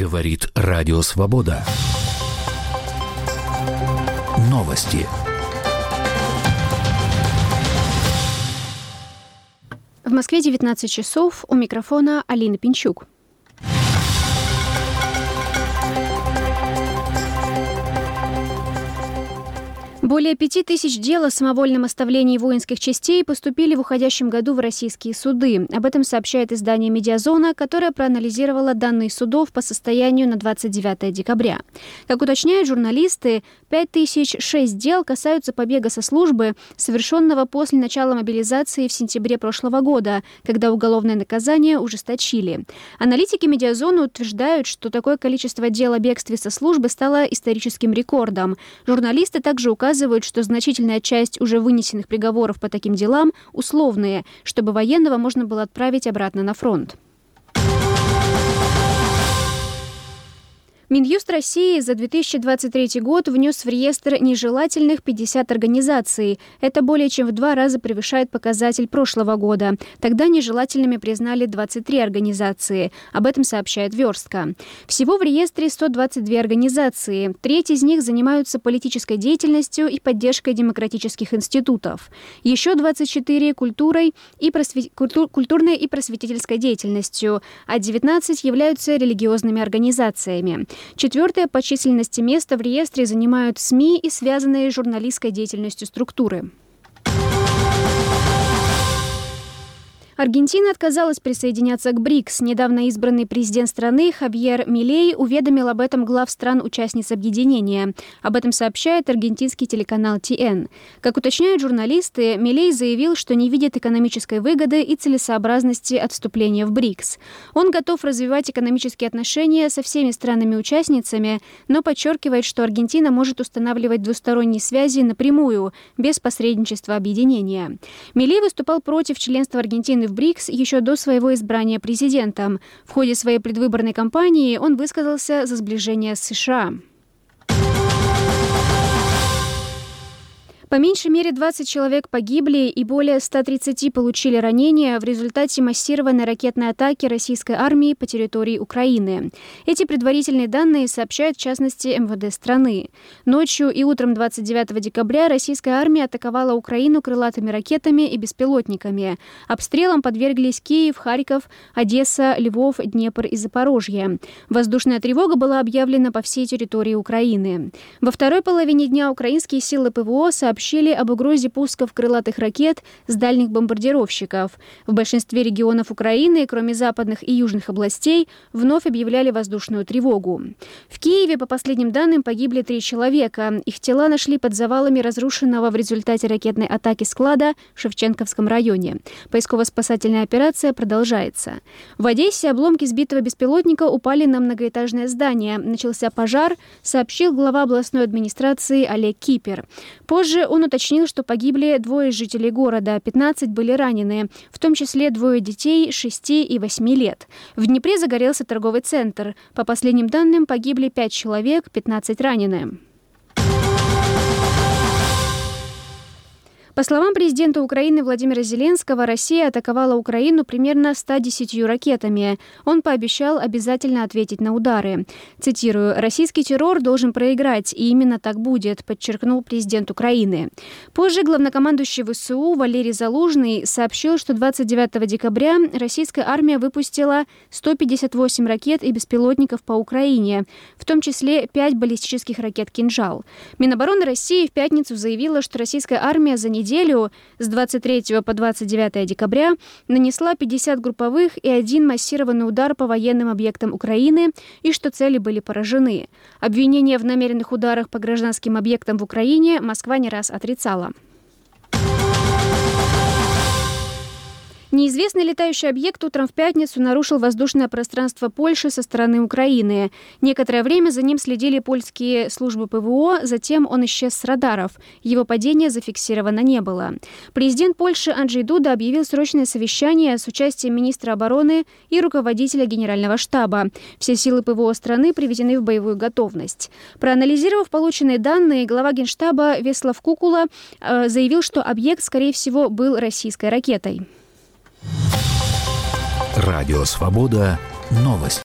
Говорит Радио Свобода. Новости. В Москве 19 часов. У микрофона Алина Пинчук. Более 5000 дел о самовольном оставлении воинских частей поступили в уходящем году в российские суды. Об этом сообщает издание «Медиазона», которое проанализировало данные судов по состоянию на 29 декабря. Как уточняют журналисты, 5006 дел касаются побега со службы, совершенного после начала мобилизации в сентябре прошлого года, когда уголовное наказание ужесточили. Аналитики «Медиазона» утверждают, что такое количество дел о бегстве со службы стало историческим рекордом. Журналисты также указывают, что значительная часть уже вынесенных приговоров по таким делам условные, чтобы военного можно было отправить обратно на фронт. Минюст России за 2023 год внес в реестр нежелательных 50 организаций. Это более чем в 2 раза превышает показатель прошлого года. Тогда нежелательными признали 23 организации. Об этом сообщает «Верстка». Всего в реестре 122 организации. Треть из них занимаются политической деятельностью и поддержкой демократических институтов. Еще 24 – культурной и просветительской деятельностью, а 19 являются религиозными организациями. 4-е по численности место в реестре занимают СМИ и связанные с журналистской деятельностью структуры. Аргентина отказалась присоединяться к БРИКС. Недавно избранный президент страны Хавьер Милей уведомил об этом глав стран-участниц объединения. Об этом сообщает аргентинский телеканал ТН. Как уточняют журналисты, Милей заявил, что не видит экономической выгоды и целесообразности от вступления в БРИКС. Он готов развивать экономические отношения со всеми странами-участницами, но подчеркивает, что Аргентина может устанавливать двусторонние связи напрямую, без посредничества объединения. Милей выступал против членства Аргентины в БРИКС еще до своего избрания президентом. В ходе своей предвыборной кампании он высказался за сближение с США. По меньшей мере 20 человек погибли и более 130 получили ранения в результате массированной ракетной атаки российской армии по территории Украины. Эти предварительные данные сообщают в частности МВД страны. Ночью и утром 29 декабря российская армия атаковала Украину крылатыми ракетами и беспилотниками. Обстрелам подверглись Киев, Харьков, Одесса, Львов, Днепр и Запорожье. Воздушная тревога была объявлена по всей территории Украины. Во второй половине дня украинские силы ПВО сообщили об угрозе пусков крылатых ракет с дальних бомбардировщиков. В большинстве регионов Украины, кроме западных и южных областей, вновь объявляли воздушную тревогу. В Киеве, по последним данным, погибли 3 человека. Их тела нашли под завалами разрушенного в результате ракетной атаки склада в Шевченковском районе. Поисково-спасательная операция продолжается. В Одессе обломки сбитого беспилотника упали на многоэтажное здание. Начался пожар, сообщил глава областной администрации Олег Кипер. Позже он уточнил, что погибли 2 жителей города, 15 были ранены, в том числе 2 детей 6 и 8 лет. В Днепре загорелся торговый центр. По последним данным, погибли 5 человек, 15 ранены. По словам президента Украины Владимира Зеленского, Россия атаковала Украину примерно 110 ракетами. Он пообещал обязательно ответить на удары. Цитирую: «Российский террор должен проиграть, и именно так будет», подчеркнул президент Украины. Позже главнокомандующий ВСУ Валерий Залужный сообщил, что 29 декабря российская армия выпустила 158 ракет и беспилотников по Украине, в том числе 5 баллистических ракет «Кинжал». Минобороны России в пятницу заявила, что российская армия за неделю с 23 по 29 декабря нанесла 50 групповых и 1 массированный удар по военным объектам Украины и что цели были поражены. Обвинения в намеренных ударах по гражданским объектам в Украине Москва не раз отрицала. Неизвестный летающий объект утром в пятницу нарушил воздушное пространство Польши со стороны Украины. Некоторое время за ним следили польские службы ПВО, затем он исчез с радаров. Его падение зафиксировано не было. Президент Польши Анджей Дуда объявил срочное совещание с участием министра обороны и руководителя Генерального штаба. Все силы ПВО страны приведены в боевую готовность. Проанализировав полученные данные, глава Генштаба Веслав Кукула заявил, что объект, скорее всего, был российской ракетой. Радио Свобода. Новости.